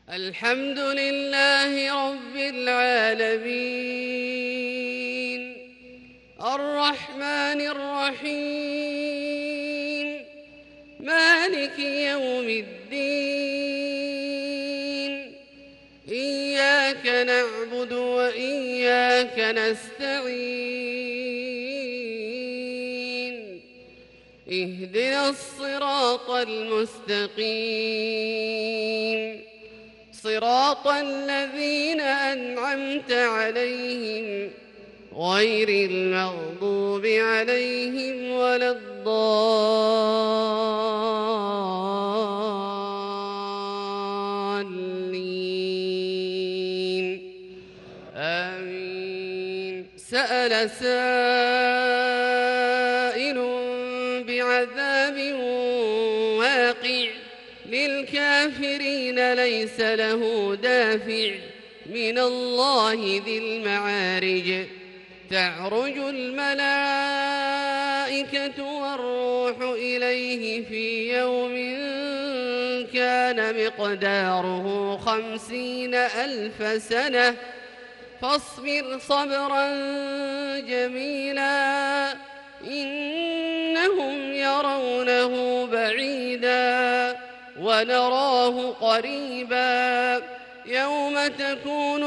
الحمد لله رب العالمين، الرحمن الرحيم، مالك يوم الدين. إياك نعبد وإياك نستعين، اهدنا الصراط المستقيم، صراط الذين أنعمت عليهم غير المغضوب عليهم ولا الضالين. آمين. سأل سائل بعذاب واقع للكافرين ليس له دافع من الله ذي المعارج. تعرج الملائكة والروح إليه في يوم كان مقداره 50,000 سنة فاصبر صبرا جميلا إنهم يرونه بعيدا ونراه قريبا. يوم تكون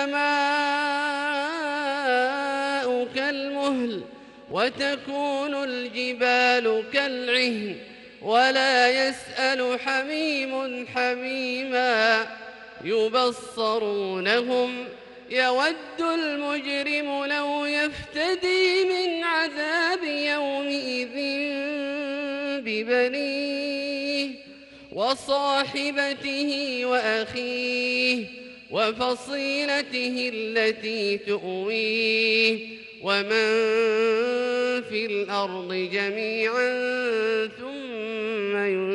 السماء كالمهل وتكون الجبال كالعهن ولا يسأل حميم حميما. يبصرونهم يود المجرم لو يفتدي من عذاب يومئذ ببنيه وصاحبته وأخيه وفصيلته التي تؤويه ومن في الأرض جميعا ثم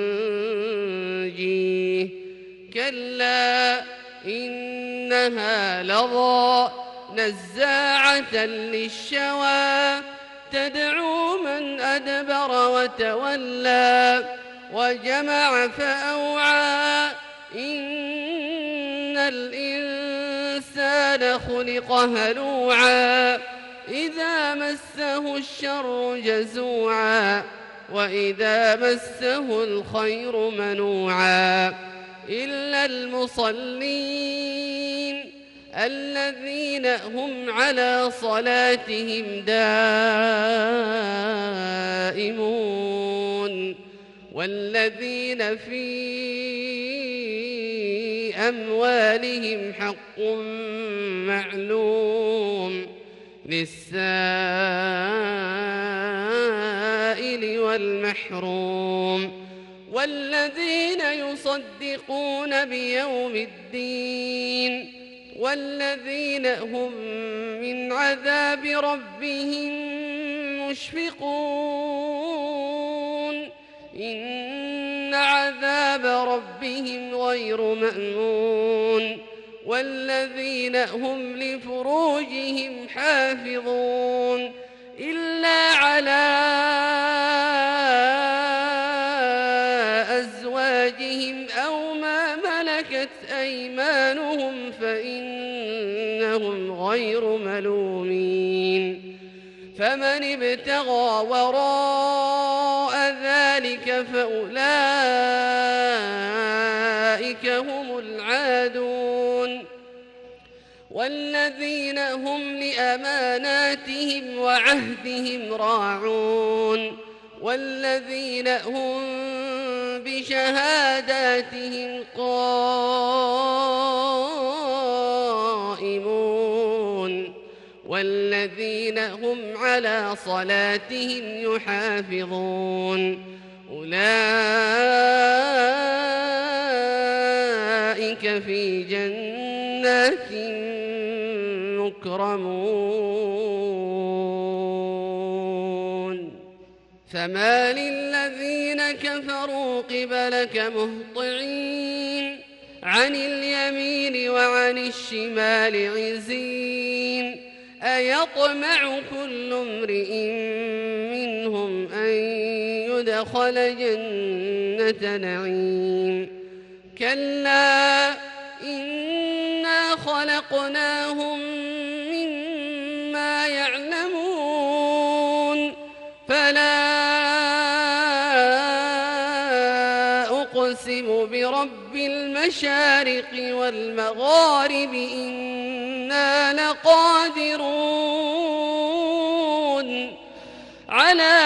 ينجيه. كلا إنها لظى نزاعة للشوى تدعو من أدبر وتولى وجمع فأوعى. إن الإنسان خلق هلوعا إذا مسه الشر جزوعا وإذا مسه الخير منوعا إلا المصلين الذين هم على صلاتهم دائمون والذين في أموالهم حق معلوم للسائل والمحروم والذين يصدقون بيوم الدين والذين هم من عذاب ربهم مشفقون. إن عذاب ربهم غير مأمون والذين هم لفروجهم حافظون إلا على أزواجهم أو ما ملكت أيمانهم فإنهم غير ملومين. فمن ابتغى وراء ذلك فأولئك هم العادون والذين هم لأماناتهم وعهدهم راعون والذين هم بشهاداتهم قائمون والذين هم على صلاتهم يحافظون أولئك في جنات مكرمون. فما للذين كفروا قبلك مهطعين عن اليمين وعن الشمال عزين أيطمع كل امرئ منهم أن يدخل جنة نعيم كلا إنا خلقناهم مما يعلمون فلا أقسم برب المشارق والمغارب إنا لقادرون على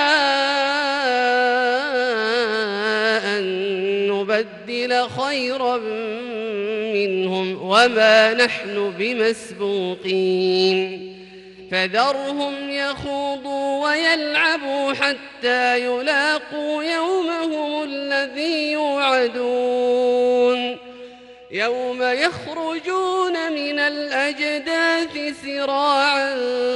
أن نبدل خيرا منهم وما نحن بمسبوقين فذرهم يخوضوا ويلعبوا حتى يلاقوا يومهم الذي يوعدون يوم يخرجون من الأجداث سراعا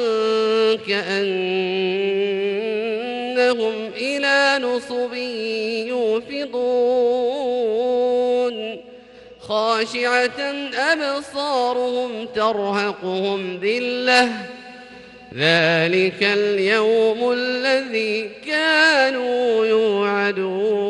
كأنهم إلى نصب يوفضون خاشعة أبصارهم ترهقهم ذلة ذلك اليوم الذي كانوا يوعدون